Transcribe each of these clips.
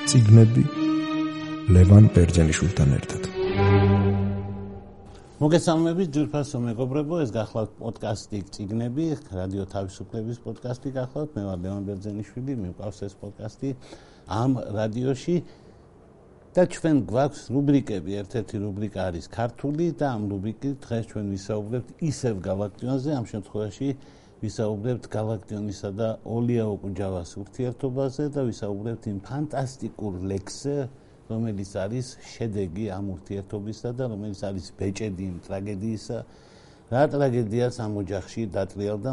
წიგნები ლევან ბერძენიშვილთან ერთად. მოგესალმებით ძვირფასო მეგობრებო, ეს გახლავთ პოდკასტი წიგნები, რადიო თავისუფლების პოდკასტი გახლავთ. მე ვარ ლევან ბერძენიშვილი, მივყავს ეს პოდკასტი ამ რადიოში და ჩვენ გვაქვს რუბრიკები. ერთ-ერთი რუბრიკა არის ქართული და ამ რუბრიკით დღეს ჩვენ ვისაუბრებთ ისევ გალაქტიონზე, ამ შემთხვევაში ვისაუბრებთ გალაქტიონისა და ოლია ოკუჯავას ურთიერთობაზე და ვისაუბრებთ იმ ფანტასტიკურ ლექსზე, რომელიც არის შედეგი ამ ურთიერთობისა და რომელიც არის ბეჭედი იმ ტრაგედიისა, რა ტრაგედიაც ამ ოჯახში დატრიალდა.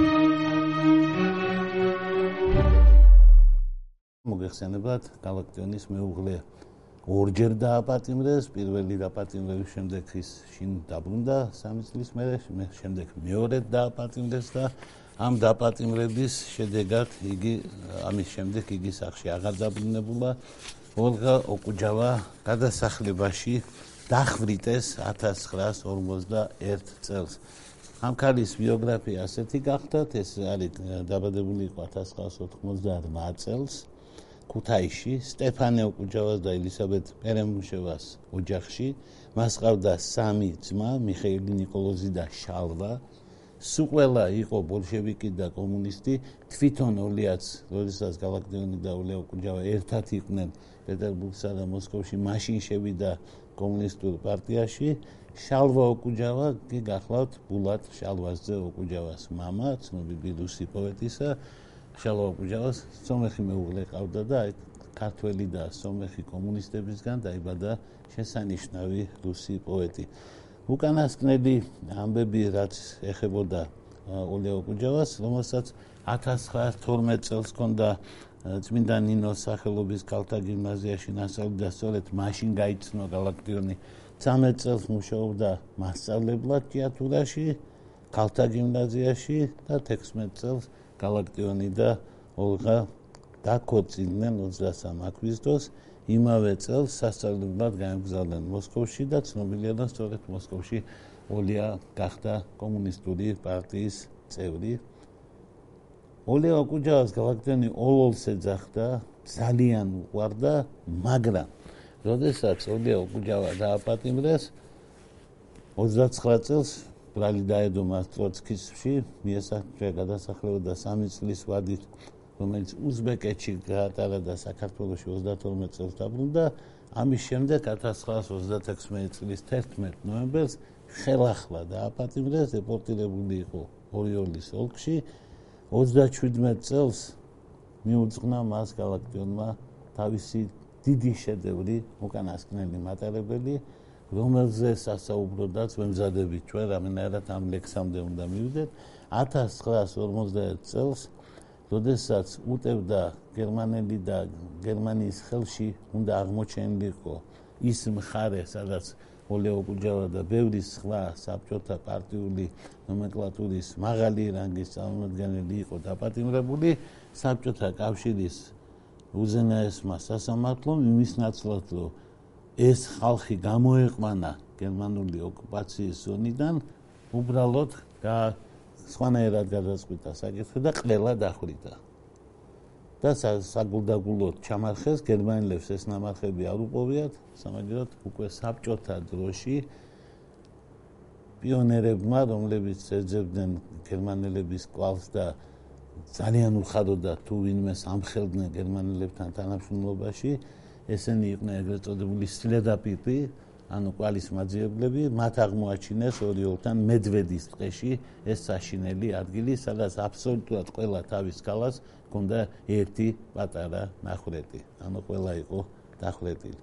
მოგეხსენებათ, გალაქტიონის მეუღლე ორჯერ დააპატიმრეს, პირველი დაპატიმრების შემდეგ ის შინ დაბრუნდა 3 წლის მერე, შემდეგ მეორედ დააპატიმრეს და ამ დაპატიმრების შედეგად ამის შემდეგ იგი სახლში აღარ დაბრუნებულა. ოლგა ოკუჯავა გადასახლებაში დახვრიტეს 1951 წელს. ამ ქალის ბიოგრაფია ასეთი გახდათ, ეს არის დაბადებული იყო 1998 წელს ქუთაისში, სტეფანე ოკუჯავას და ელისაბედ პერემუშევას ოჯახში. მას ჰყავდა 3 ძმა, მიხეილი, ნიკოლოზი და შალვა. სუყველა იყო ბოლშევიკი და კომუნისტი. თვითონ ოლიაც, როდესაც გალაქტიონი და ოლია ოკუჯავა ერთად იყვნენ პეტერბურგსა და მოსკოვში, მაშინ შევიდა კომუნისტურ პარტიაში. შალვა ოკუჯავა კი გახლავთ ბულატ შალვასძე ოკუჯავას მამა, ცნობილი რუსი პოეტისა. შალვა ოკუჯავას სომეხი მეუღლე ჰყავდა და ქართველი და სომეხი კომუნისტებისგან დაიბადა შესანიშნავი რუსი პოეტი. უკანასკნელი ამბები, რაც ეხებოდა ოლია ოკუჯავას, რომელსაც 1912 წელს ჰქონდა წმინდა ნინოს სახელობის ქალთა გიმნაზიაში ნასწავლი და სწორედ მაშინ გაიცნო გალაქტიონი. 13 წელს მუშაობდა მასწავლებლად ჭიათურაში, ქალთა გიმნაზიაში და 16 წელს გალაქტიონი და ოლღა დაქორწინდნენ 23 აგვისტოს. იმავე წელს სასწავლებლად გაემგზავრნენ მოსკოვში და ცნობილია და სწორედ მოსკოვში ოლია გახდა კომუნისტური პარტიის წევრი. ოლია ოკუჯავას გალაქტიონი ოლოლს ეძახდა, ძალიან უყვარდა, მაგრამ როდესაც ოლია ოკუჯავა დააპატიმრეს 29 წელს ბრალი დაედო მას ტროცკისში, მიესახა გადასახლება და 3 წლის ვადით, რომელიც უზბეკეთში გაატარა და საქართველოში 32 წელს დაბრუნდა. ამის შემდეგ 1936 წლის 11 ნოემბერს ხელახლა დააპატიმრეს, დეპორტირებული იყო ორიოლის ოლქში. 37 წელს მიუძღვნა მას გალაქტიონმა თავისი დიდი შედევრი, უკანასკნელი მატარებელი, რომელზე სასაუბროდაც ვემზადებით ჩვენ, რამენერად ამ ლექსამდე უნდა მივიდეთ. 1951 წელს, როდესაც უტევდა გერმანელი და გერმანიის ხელში უნდა აღმოჩენილიყო ის მხარე, სადაც ოლია ოკუჯავა და ბევრი სხვა საბჭოთა პარტიული ნომენკლატურის მაღალი რანგის წარმომადგენელი იყო დაპატიმრებული, საბჭოთა კავშირის უზენაესმა სასამართლომ იმის ნაცვლად, რომ ეს ხალხი გამოეყვანა გერმანული ოკუპაციის ზონიდან, უბრალოდ სხვანაირად გადაწყვიტა საკითხი და ყველა დახვრიტა. და საგულდაგულოდ ჩამარხეს, გერმანელებს ეს ნამარხები არ უპოვიათ, სამაგიეროდ უკვე საბჭოთა დროში პიონერებმა, რომლებიც ეძებდნენ გერმანელების კვალს და ძალიან უხადოდა თუ ვინმეს ამხელდნენ გერმანელებთან თანამშრომლობაში, ესენი იყვნენ ეგრეთ წოდებული სლედაპიპი, ანუ კვალის მაძიებლები, მათ აღმოაჩინეს ორიოლთან მედვედის ტყეში ეს საშინელი ადგილი, სადაც აბსოლუტურად ყველა თავის ქალას ჰქონდა ერთი პატარა ნახრეტი, ანუ ყველა იყო დახვრეტილი.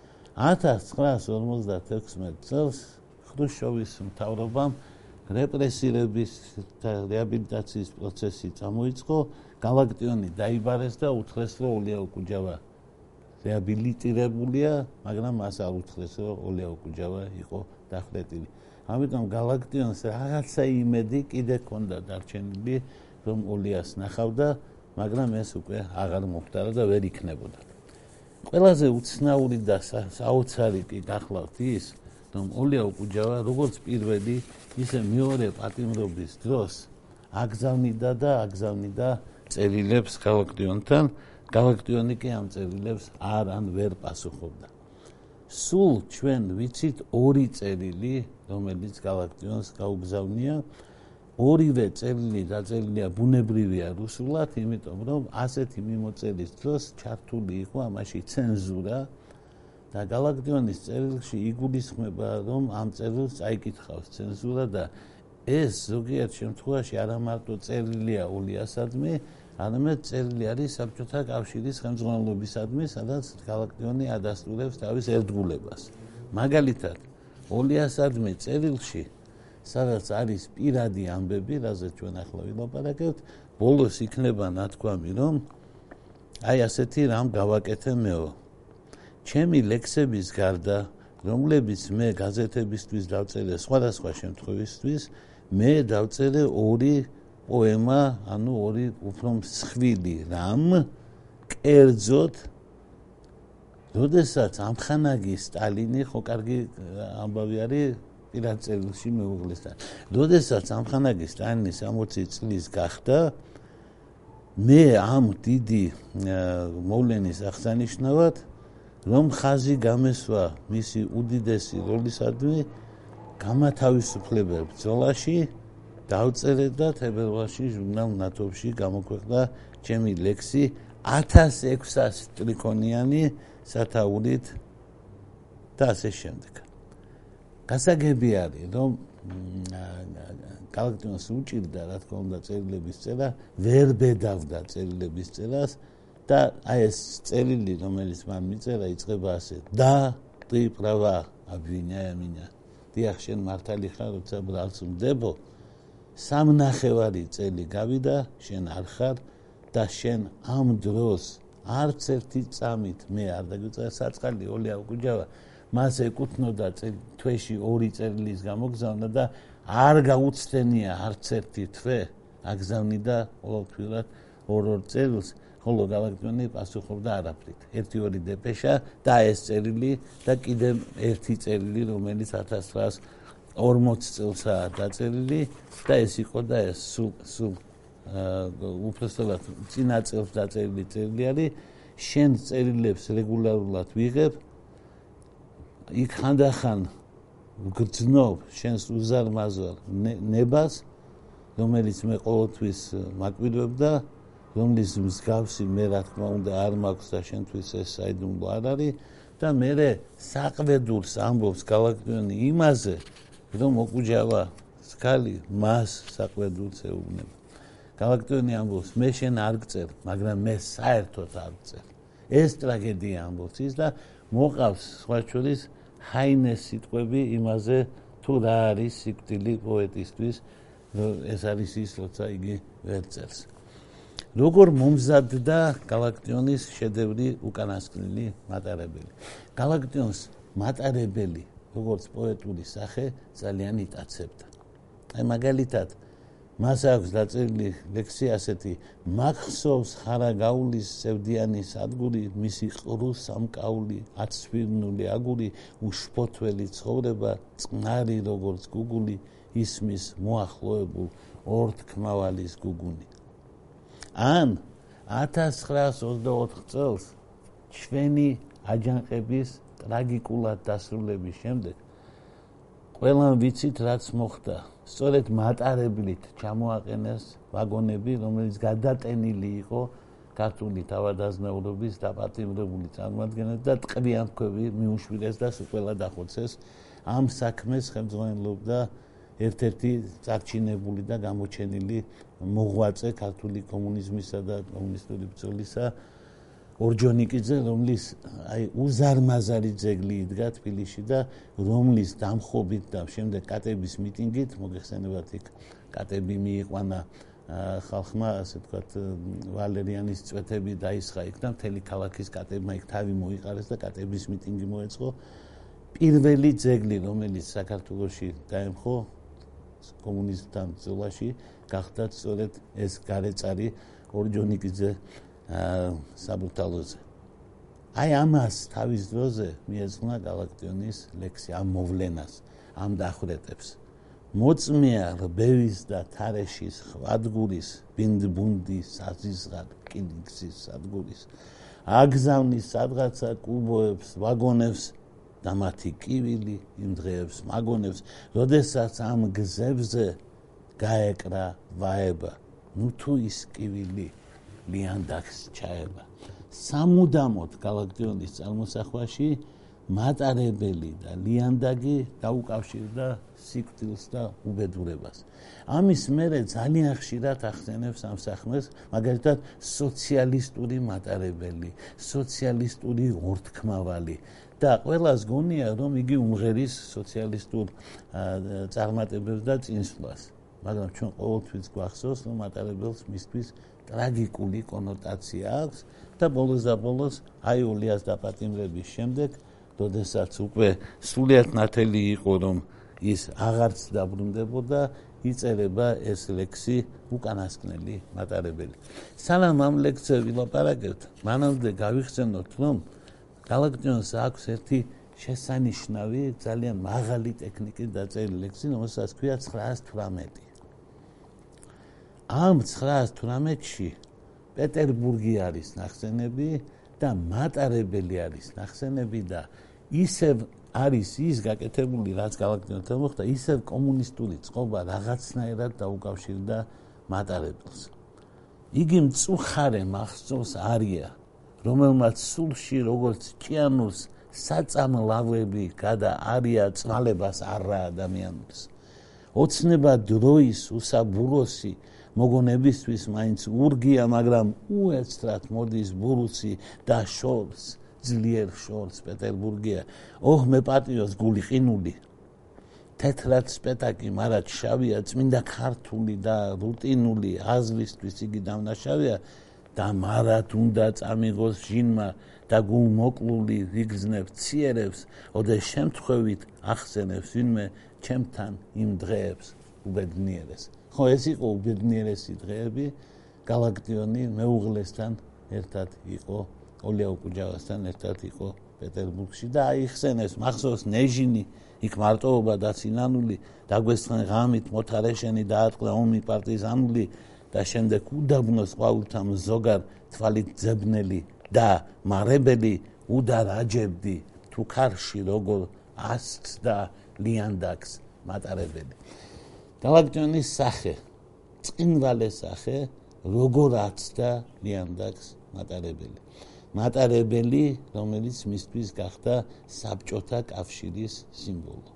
1956 წელს ხრუშჩოვის მთავრობამ რეპრესირების და რეაბილიტაციის პროცესი წამოიწყო, გალაქტიონი დაიბარეს და უთხრეს, რომ ოლია ოკუჯავა რეაბილიტირებულია, მაგრამ მას არ უთხრეს, რომ ოლია ოკუჯავა იყო დახვრეტილი. ამიტომ გალაქტიონს რაღაცა იმედი კიდე ჰქონდა დარჩენილი, რომ ოლიას ნახავდა, მაგრამ ეს უკვე აღარ მოხდარა და ვერ იქნებოდა. ყველაზე უცნაური და საოცარი კი გახლავთ ის, რომ ოლია ოკუჯავა როგორც პირველი, ისე მეორე პატიმრობის დროს აგზავნიდა წერილებს გალაქტიონთან, გალაქტიონი კი ამ წერილებს ვერ პასუხობდა. სულ ჩვენ ვიცით ორი წერილი, რომელიც გალაქტიონს გაუგზავნია. ორივე წერილი დაწერილია ბუნებრივია რუსულად, იმიტომ რომ ასეთი მიმოწერის დროს ჩართული იყო ამაში ცენზურა და გალაქტიონის წერილში იგულისხმება, რომ ამ წერილს წაიკითხავს ცენზურა და ეს ზოგიერთ შემთხვევაში არა მარტო წერილია ოლიასადმი, არამედ წერილი არის საბჭოთა კავშირის ხელმძღვანელობისადმი, სადაც გალაქტიონი ადასტურებს თავის ერთგულებას. მაგალითად, ოლიასადმი წერილში, სადაც არის პირადი ამბები, რაზეც ჩვენ ახლა ვილაპარაკებთ, ბოლოს იქნება ნათქვამი, რომ აი ასეთი რამ გავაკეთე მეო. ჩემი ლექსების გარდა, რომლებიც მე გაზეთებისთვის დავწერე სხვადასხვა შემთხვევისთვის, მე დავწერე ორი პოემა, ანუ ორი უფრო მსხვილი რამ, კერძოდ, როდესაც ამხანაგი სტალინი, ხო კარგი ამბავი არის პირად წერილში მეუღლესთან. როდესაც ამხანაგი სტალინი 60 წლის გახდა, მე ამ დიდი მოვლენის აღსანიშნავად, რომ ხაზი გამესვა მისი უდიდესი როლისადმი გამათავისუფლებელ ბრძოლაში დავწერე და თებერვალში ჟურნალ ნატოვში გამოქვეყნდა ჩემი ლექსი 1600 ტრიქონიანი სათაურით და ასე შემდეგ. გასაგები არის, რომ გალაქტიონს უჭირდა, რა თქმა უნდა, წერილების წერა, ვერ ბედავდა წერილების წერას და აი ეს წერილი, რომელიც მან მიწერა, იწყება ასე: და ты права, обвиняя меня. დიახ, შენ მართალი ხარ, როცა ბრალს ვდებო. სამნახევარი წელი გავიდა, შენ არ ხარ და შენ ამ დროს არც ერთი წამით მე არ დაგვიწერა საწყალი ოლია უკუჯავა. მას ეკუთვნოდა თვეში 2 წერილის გამოგზავნა და არ გაუცდენია არც ერთი თვე აგზავნიდა ყოველთვიურად 2 წერილს, ხოლო გალაქტიონი პასუხობდა არაფრით. 1-2 დეპეშა და ეს წერილი და კიდევ ერთი წერილი, რომელიც 1940 წელსაა დაწერილი და ეს იყო და ეს სულ უბრალოდ წინა წელს დაწერილი წერილი არის. შენ წერილებს რეგულარულად ვიღებ, იქ ხანდახან ვგრძნობ შენს უზარმაზარ ნებას, რომელიც მე ყოველთვის მაკვირვებ და რომლის მსგავსი მე რა თქმა უნდა არ მაქვს და შენთვის ეს საიდუმლო არ არის და მე საყვედურს ამბობს გალაქტიონი იმაზე, რომ ოკუჯავა სკალი მას საყვედურს ეუბნება. გალაქტიონი ამბობს, მე შენ არ გწერ, მაგრამ მე საერთოდ არ გწერ. ეს ტრაგედია ამბობს ის და მოყავს სხვა შორის ჰაინეს სიტყვები იმაზე, თუ რა არის სიკვდილი პოეტისთვის, ეს არის ის, როცა იგი ვერ წერს. როგორ მომზადდა გალაქტიონის შედევრი უკანასკნელი მატარებელი. გალაქტიონს მატარებელი, როგორც პოეტური სახე, ძალიან იტაცებდა. აი მაგალითად, მას აქვს დაწერილი ლექსი ასეთი: მახსოვს ხარაგაულის სევდიანი სადგური, მისი ყრუ სამკაული, აცვირნული აგური, უშფოთველი ცხოვრება, წყნარი როგორც გუგული, ისმის მოახლოებულ ორთქმავალის გუგუნი. ან 1924 წელს ჩვენი აჯანყების ტრაგიკულად დასრულების შემდეგ ყველამ ვიცით რაც მოხდა. სწორედ მატარებლით ჩამოაყენეს ვაგონები, რომელიც გადატენილი იყო ქართული თავადაზნაურობის დაპატიმრებული წარმოადგენლად და ტყვიანქვები მიუშვილეს და ყველა დახოცეს. ამ საქმეს ხელმძღვანელობდა ერთ-ერთი წარჩინებული და გამოჩენილი მოღვაწე ქართული კომუნიზმისა და კომუნისტური ბრძოლისა ორჯონიკიძე, რომლის უზარმაზარი ძეგლი იდგა თბილისში და რომლის დამხობით და შემდეგ კატების მიტინგით, მოგეხსენებათ იქ კატები მიიყვანა ხალხმა, ასე ვთქვათ, ვალერიანის წვეთები დაისხა იქ და მთელი ქალაქის კატებმა იქ თავი მოიყარეს და კატების მიტინგი მოეწყო. პირველი ძეგლი, რომელიც საქართველოში დაემხო კომუნისტთან ბრძოლაში, გახდა სწორედ ეს გარეწარი ორჯონიკიძე საბურთალოზე. აი ამას თავის დროზე მიეძღვნა გალაქტიონის ლექსი, ამ მოვლენას, ამ დახვრეტებს. მოწმეა რბევის და თარეშის ხვადგურის ბინდბუნდის საზიზღად კინგსის სადგურის აგზავნის სადღაცა კუბოებს ვაგონებს და მათი კივილი იმ დღეებს მაგონებს როდესაც ამ გზებზე გაეკრა ვაება ნუ თუ ის კივილი ლიანდაგს ჩაება სამუდამოდ გალაქტიონის წარმოსახვაში მატარებელი და ლიანდაგი დაუკავშირდა სიკვდილს და უბედურებას. ამის მერე ძალიან ხშირად ახსენებს ამ საქმეს, მაგალითად სოციალისტური მატარებელი, სოციალისტური ორთქმავალი და ყველას გონია, რომ იგი უმღერის სოციალისტურ წარმატებებს და წინსვლას. მაგრამ ჩვენ ყოველთვის გვახსოვს, რომ მატარებელს მისთვის ტრაგიკული კონოტაცია აქვს და ბოლოს აი ულიას დაპატიმრების შემდეგ როდესაც უკვე სულიად ნათელი იყო, რომ ის აღარც დაბრუნდებოდა, იწერება ეს ლექსი უკანასკნელი მატარებელი. სანამ ამ ლექსზე ვილაპარაკებთ, მანამდე გავიხსენოთ, რომ გალაქტიონს აქვს ერთი შესანიშნავი, ძალიან მაღალი ტექნიკით დაწერილი ლექსი, რომელსაც ქვია 918. ამ 918-ში პეტერბურგი არის ნახსენები და მატარებელი არის ნახსენები და ისევ არის ის გაკეთებული, რაც გალაქტიონთან მოხდა, ისევ კომუნისტური წყობა რაღაცნაირად დაუკავშირდა მატარებელს. იგი მწუხარე მახსოვს არია, რომელმაც სულში როგორც ჭიანურს საწამლავები გადა არია წვალებას არა ადამიანებს. ოცნება დროის უსაბუროსი მოგონებისთვის მაინც ურგია, მაგრამ უეცრად მოდის ბურუსი და შორს ძლიერ შორს პეტერბურგია. ოჰ მე პატიოს გული ყინული თეთრად სპეტაკი მარად შავია, წმინდა ქართული და რუტინული აზლისთვის იგი დამნაშავეა და მარად უნდა წამიღოს ჟინმა და გულმოკლული ვიგზნებს ციერებს, ოდე შემთხვევით ახსენებს ვინმე ჩემთან იმ დღეებს უბედნიერეს. ხო, ეს იყო უბედნიერესი დღეები, გალაქტიონი მეუღლესთან ერთად იყო, ოლია უკუჯავასთან ერთად იყო პეტერბურგში და აიხსენეს, მახსოვს ნეჟინი, იქ მარტოობა და სინანული, დაგვესხენ ღამით მოთარეშენი დაატყდა ომი პარტიზანული და შემდეგ უდაბნოს ყვავილთა მზოგარ თვალით ძებნელი და მარებელი უდარ აჯებდი თუ ქარში როგორ ასკს და ლიანდაგს მატარებელი. გალაქტიონის სახე, წინვალე სახე, როგორ აცდა ლიანდაგს მატარებელი. მატარებელი, რომელიც მისთვის გახდა საბჭოთა კავშირის სიმბოლო.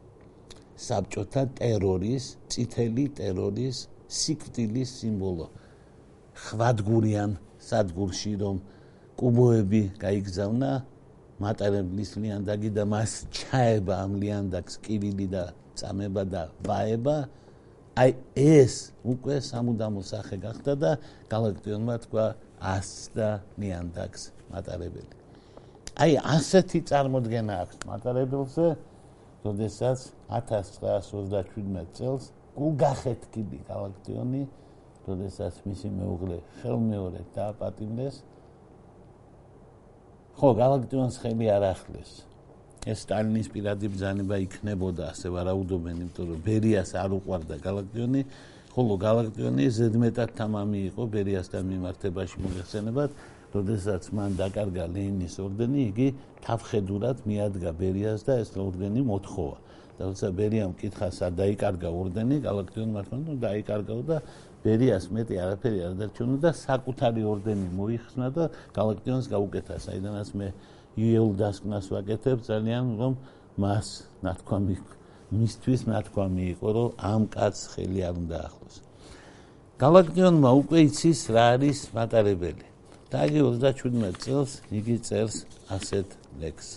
საბჭოთა ტერორის, წითელი ტერორის, სიკვდილის სიმბოლო. ხვადგურიან სადგურში, რომ კუბოები გაიგზავნა, მატარებლის ლიანდაგი და მას ჩაება ამ ლიანდაგს კივილი და წამება და ვაება, აი ეს უკვე სამუდამო სახე გახდა და გალაქტიონმა თქვა ასდა ლიანდაგს მატარებელი. აი ასეთი წარმოდგენა აქვს მატარებელზე, როდესაც 1927 წელს გულგახეთკილი გალაქტიონი, როდესაც მისი მეუღლე ხელმეორედ დააპატიმრეს. ხო, გალაქტიონს ხელი არ ახლეს. ეს სტალინის პირადი ბრძანება იქნებოდა, ასე ვარაუდობენ, იმიტომ რომ ბერიას არ უყვარდა გალაქტიონი, ხოლო გალაქტიონი ზედმეტად თამამი იყო ბერიასთან მიმართებაში მოიხსენებათ, როდესაც მან დაკარგა ლენინის ორდენი, იგი თავხედურად მიადგა ბერიას და ეს ორდენი მოთხოვა. და როცა ბერიამ კითხა, სად დაიკარგა ორდენი, გალაქტიონმა თქვა, რომ დაიკარგაო და ბერიას მეტი არაფერი არ დარჩენოდა და საკუთარი ორდენი მოიხსნა და გალაქტიონს გაუკეთა, საიდანაც მე იეულ დასკვნას ვაკეთებ, ძალიან რომ მას ნათქვამი მისთვის ნათქვამი იყო, რომ ამ კაცს ხელი არ უნდა ახლოს. გალაქტიონმა უკვე იცის რა არის მატარებელი. და იგი 37 წელს იგი წერს ასეთ ლექსს.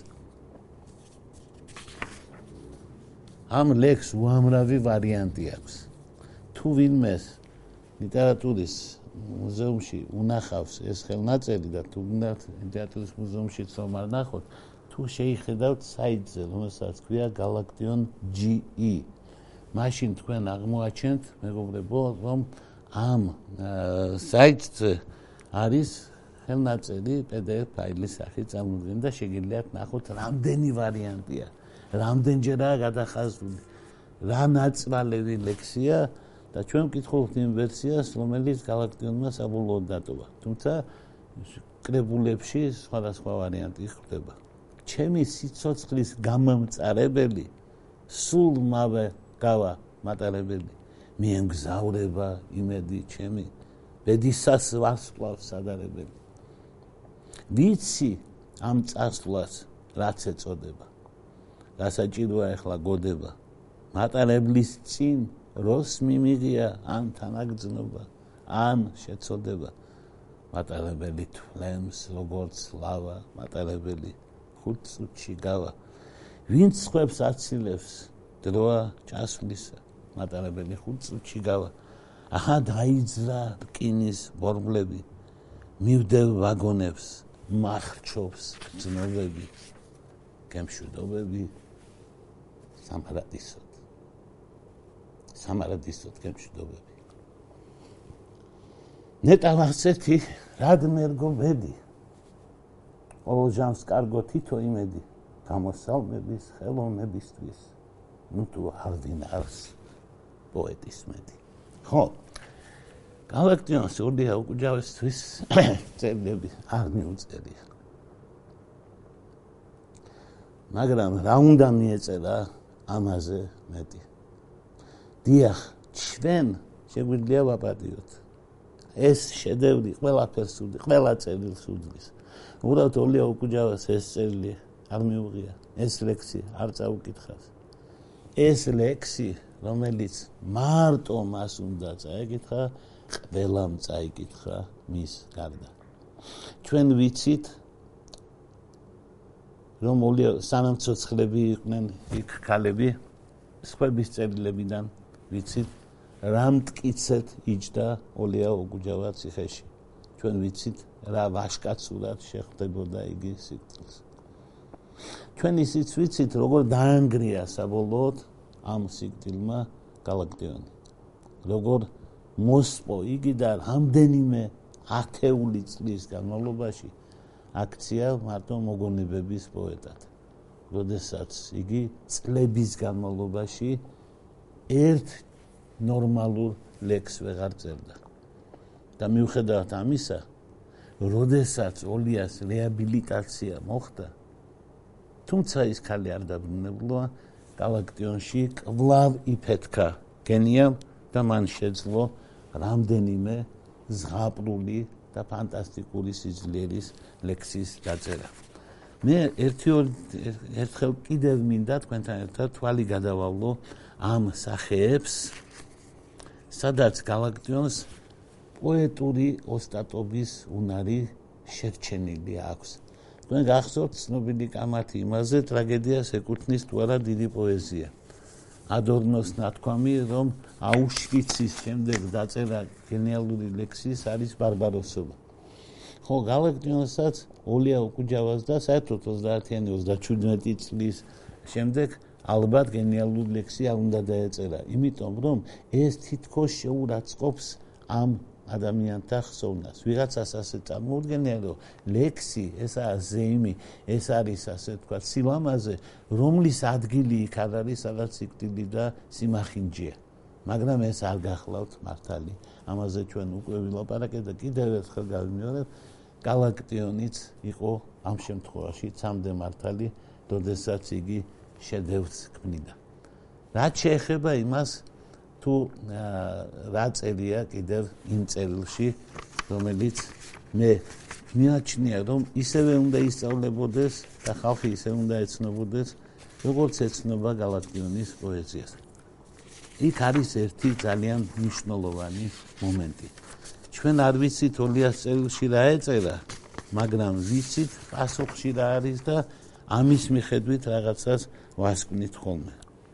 ამ ლექსს უამრავი ვარიანტი აქვს. თუ ვინმეს ლიტერატურის მუზეუმში უნახავს ეს ხელნაწერი და თუ გინდათ ლიტერატურის მუზეუმში რომ არ ნახოთ, თუ შეიხედავთ საიტზე, რომელსაც ქვია galaktion.ge, მაშინ თქვენ აღმოაჩენთ, მეგობრებო, რომ ამ საიტზე არის ხელნაწერი PDF ფაილის სახით წარმოდგენილი და შეგიძლიათ ნახოთ, რამდენი ვარიანტია, რამდენჯერაა გადახაზული. რა ნაწრალევი ლექსია და ჩვენ ვკითხულობთ იმ ვერსიას, რომელიც გალაქტიონმა საბოლოოდ დატოვა. თუმცა კრებულებში სხვადასხვა ვარიანტი ხდება. ჩემი სიცოცხლის გამომწარებელი სულ მავე გავა მატარებელი მიემგზავრება იმედი ჩემი ბედისას ვარსკვლავს სადარებელი. ვიცი ამ წასვლას რაც ეწოდება. გასაჭიროა ახლა გოდება. მატარებლის წინ როს მიმიღია ან თანაგრძნობა, ან შეცოდება. მატარებელი თვლემს როგორც ლავა, მატარებელი 5 წუთში გავა. ვინც ხვებს აცილებს დროა ჭასვლისა, მატარებელი 5 წუთში გავა. ახლა დაიძრა რკინის ბორბლები, მივდევ ვაგონებს, მახრჩობს გრძნობები, გემშვიდობები სამარადისოდ გემშვიდობები. ნეტა ვახცეთი რად მერგო ბედი, ყოველ ჟამს კარგო თითო იმედი, გამოსალმების ხელოვნებისთვის, ნუ თუ არდინ არს პოეტის მედი. ხო, გალაქტიონს ორდია უკუჯავესთვის წერილები არ მიუწერია. მაგრამ რა უნდა მიეწერა ამაზე მეტი. დიახ, ჩვენ შეგვიძლია ვაპატიოთ. ეს შედევრი ყველაფერს უდრის, ყველა წერილს უდრის. უბრალოდ ორდია უკუჯავას ეს წერილი არ მიუღია, ეს ლექსი არ წაუკითხავს. ეს ლექსი, რომელიც მარტო მას უნდა წაეკითხა, ყველამ წაიკითხა მის გარდა. ჩვენ ვიცით, რომ სანამ ცოცხლები იყვნენ იქ ქალები, სხვების წერილებიდან ვიცით, რა მტკიცედ იჯდა ოლია ოგუჯავა ციხეში. ჩვენ ვიცით, რა ვაშკაცურად შეხვდებოდა იგი სიკვდილს. ჩვენ ისიც ვიცით, როგორ დაანგრია საბოლოოდ ამ სიკვდილმა გალაქტიონი. როგორ მოსპო იგი და რამდენიმე ათეული წლის განმავლობაში აქცია მარტო მოგონებების პოეტად. როდესაც იგი წლების განმავლობაში ერთ ნორმალურ ლექსს ვეღარ წერდა. და მიუხედავად ამისა, როდესაც ოლიას რეაბილიტაცია მოხდა, თუმცა ის ქალი არ დაბრუნებულა, გალაქტიონში კვლავ იფეთქა გენიამ და მან შეძლო რამდენიმე ზღაპრული და ფანტასტიკური სიძლიერის ლექსის დაწერა. მე ერთხელ კიდევ მინდა თქვენთან ერთად თვალი გადავალო ამ სახეებს, სადაც გალაქტიონს პოეტური ოსტატობის უნარი შერჩენილი აქვს. თქვენ გახსოვთ ცნობილი კამათი იმაზე, ტრაგედიას ეკუთვნის თუ არა დიდი პოეზია. ადორნოს ნათქვამი, რომ აუშვიცის შემდეგ დაწერა გენიალური ლექსის არის ბარბაროსობა. ხო, გალაქტიონსაც ოლია უკუჯავას და საერთოდ 30-იანი 37 წლის შემდეგ ალბათ გენიალური ლექსი არ უნდა დაეწერა, იმიტომ რომ ეს თითქოს შეურაცხყოფს ამ ადამიანთა ხსოვნას. ვიღაცას ასე წარმოუდგენია, რომ ლექსი, ესაა ზეიმი, ეს არის ასე თქვა სილამაზე, რომლის ადგილი იქ არ არის, სადაც სიკვდილი და სიმახინჯეა. მაგრამ ეს არ გახლავთ მართალი. ამაზე ჩვენ უკვე ვილაპარაკეთ და კიდევ ერთხელ გავიმეორებ, გალაქტიონიც იყო ამ შემთხვევაში ცამდე მართალი, როდესაც იგი შედევრს ქმნიდა. რაც შეეხება იმას, თუ რა წერია კიდევ იმ წერილში, რომელიც მე მიაჩნია, რომ ისევე უნდა ისწავლებოდეს და ხალხი ისევე უნდა ეცნობოდეს, როგორც ეცნობა გალაქტიონის პოეზიას. იქ არის ერთი ძალიან მნიშვნელოვანი მომენტი. ჩვენ არ ვიცით ოლიას წერილში რა ეწერა, მაგრამ ვიცით პასუხში რა არის და ამის მიხედვით რაღაცას ვასკვნით ხოლმე.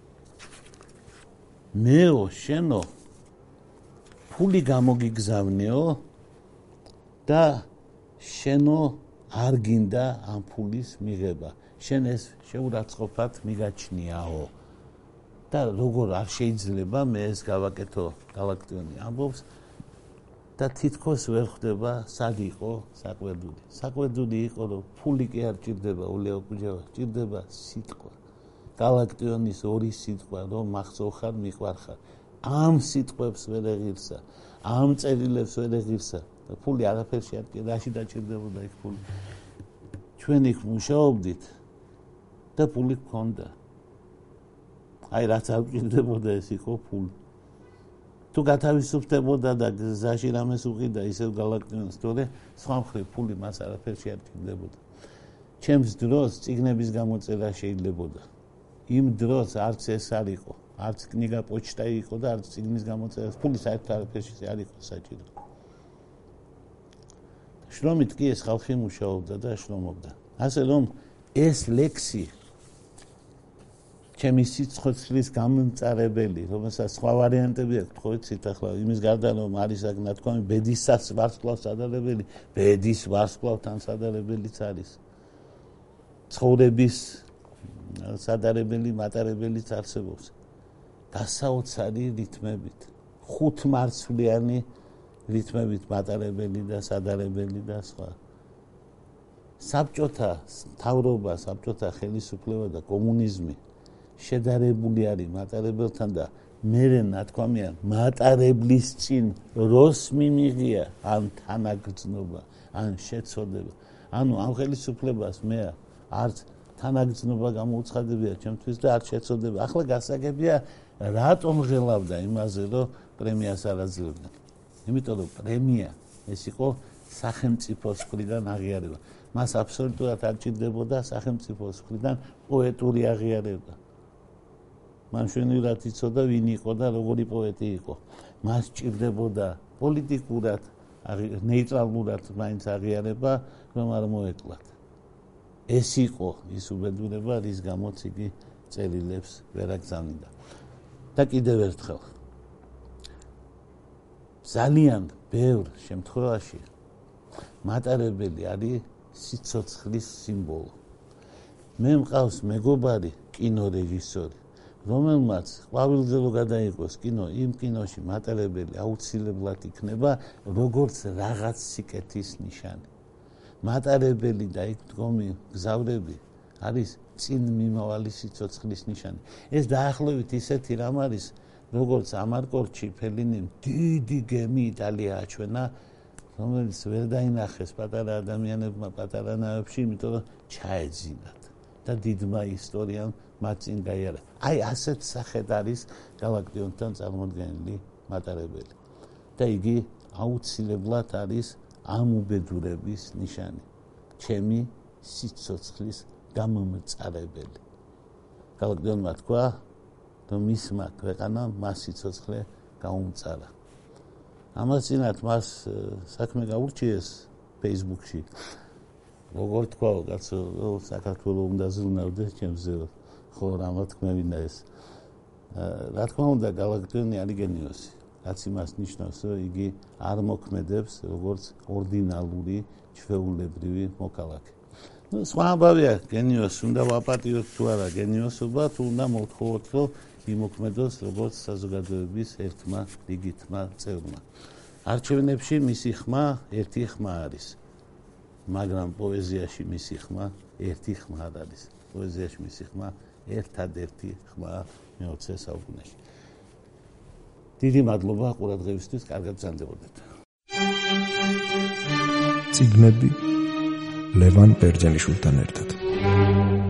მეო შენო ფული გამოგიგზავნეო და შენო არ გინდა ამ ფულის მიღება. შენ ეს შეურაცხყოფად მიგაჩნიაო. და როგორ არ შეიძლება მე ეს გავაკეთო, გალაქტიონი ამბობს და თითქოს ვერ ხვდება სად იყო საყვედური. საყვედური იყო, რომ ფული კი არ ჭირდება ოლია უკუჯავა, ჭირდება სიტყვა. გალაქტიონის ორი სიტყვა რომ მახსოვხარ მიყვარხარ ამ სიტყვებს ვერ ეღირსა ამ წერილებს ვერ ეღირსა და ფული არაფერში არ კი რაში დაჭირდებოდა იქ ფული ჩვენ იქ მუშაობდით და ფული გქონდა აი რაც არ გჭირდებოდა ეს იყო ფული თუ გათავისუფდებოდა და გზაში რამეს უყიდა ისევ გალაქტიონს თორე სხვა მხრივ ფული მას არაფერში არ ჭირდებოდა ჩემს დროს წიგნების გამოწერა შეიძლებოდა იმ დროს არც ეს არ იყო არც კნიგა პოჩტა იყო და არც წიგნის გამოწერა ფული საერთოდ არაფერში არ იყო საჭირო შრომით კი ეს ხალხი მუშაობდა და შრომობდა ასე რომ ეს ლექსი ჩემი სიცოცხლის გამომწარებელი რომელსაც სხვა ვარიანტები აქვს ხო იცით ახლა იმის გარდა რომ არის აქ ნათქვამი ბედისაც ვარსკვლავს სადარებელი ბედის ვარსკვლავთან სადარებელიც არის ცხოვრების სადარებელი მატარებელიც არსებობს გასაოცარი რითმებით ხუთმარცვლიანი რითმებით მატარებელი და სადარებელი და სხვა საბჭოთა მთავრობა საბჭოთა ხელისუფლება და კომუნიზმი შედარებული არის მატარებელთან და მერე ნათქვამია მატარებლის წინ როს მიმიღია ან თანაგრძნობა ან შეცოდება ანუ ამ ხელისუფლებას მე არც თანაგრძნობა გამოუცხადებია ჩემთვის და არც შეცოდება ახლა გასაგებია რატომ ღელავდა იმაზე რომ პრემიას არ აძლევდნენ იმიტომ რომ პრემია ეს იყო სახელმწიფოს მხრიდან აღიარება მას აბსოლუტურად არ ჭირდებოდა სახელმწიფოს მხრიდან პოეტური აღიარება მან შვენივრად იცოდა ვინ იყო და როგორი პოეტი იყო მას ჭირდებოდა პოლიტიკურად ნეიტრალურად მაინც აღიარება რომ არ მოეკლათ ეს იყო ის უბედურება რის გამოც იგი წერილებს ვერ აგზავნიდა და კიდევ ერთხელ ძალიან ბევრ შემთხვევაში მატარებელი არის სიცოცხლის სიმბოლო მე მყავს მეგობარი კინორეჟისორი რომელმაც ყვავილზე რო გადაიღოს კინო იმ კინოში მატარებელი აუცილებლად იქნება როგორც რაღაც სიკეთის ნიშანი მატარებელი და იქ დგომი გზავრები არის წინ მიმავალი სიცოცხლის ნიშანი ეს დაახლოებით ისეთი რამ არის როგორც ამარკორჩი ფელინიმ დიდი გემი იტალია აჩვენა რომელიც ვერ დაინახეს პატარა ადამიანებმა პატარა ნავებში იმიტომ რომ ჩაეძინათ და დიდმა ისტორიამ მათ წინ გაიარა აი ასეთ სახედ არის გალაქტიონთან წარმოდგენილი მატარებელი და იგი აუცილებლად არის ამ უბედურების ნიშანი ჩემი სიცოცხლის გამომწარებელი გალაქტიონმა თქვა რომ მისმა ქვეყანამ მას სიცოცხლე გაუმწარა ამასინათ მას საქმე გაურჩიეს Facebook-ში როგორ თქვა კაცო საქართველოს უნდა ზრუნავდეს ჩემზე ხო რა თქმა უნდა ეს რა თქმა უნდა გალაქტიონი არის გენიოსი რაც იმას ნიშნავს რომ იგი არ მოქმედებს როგორც ორდინალური ჩვეულებრივი მოქალაქე სხვა ამბავია გენიოსი უნდა ვაპატიოთ თუ არა გენიოსობა თუ უნდა მოვთხოვოთ რომ იმოქმედოს როგორც საზოგადოების ერთმა რიგითმა წევრმა არჩევნებში მისი ხმა ერთი ხმა არის მაგრამ პოეზიაში მისი ხმა ერთი ხმა არ არის პოეზიაში მისი ხმა ერთადერთი ხმა მე-20 საუკუნეში დიდი მადლობა ყურადღებისთვის კარგად გრძანდებოდეთ წიგნები ლევან ბერძენიშვილთან ერთად